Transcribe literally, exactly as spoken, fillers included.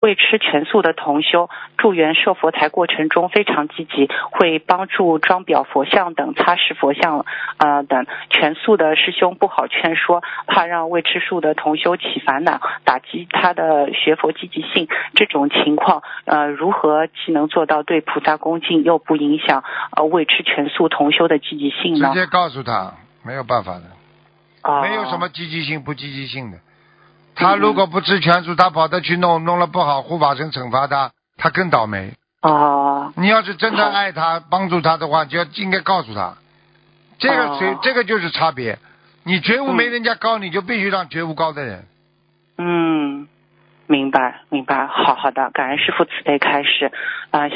未吃全素的同修助缘设佛台过程中非常积极，会帮助装裱佛像等、擦拭佛像呃等。全素的师兄不好劝说，怕让未吃素的同修起烦恼，打击他的学佛积极性。这种情况呃如何既能做到对菩萨恭敬，又不影响呃未吃全素同修的积极性呢？ 直接告诉他，没有办法的， 哦、 没有什么积极性不积极性的。他如果不吃全素，他跑得去弄，弄了不好，护法神惩罚他，他更倒霉。 哦， 你要是真的爱他，帮助他的话，就要应该告诉他，这个谁、 哦， 这个就是差别。你觉悟没嗯人家高，你就必须让觉悟高的人。 嗯，明白明白，好好的，感恩师父慈悲开示啊。呃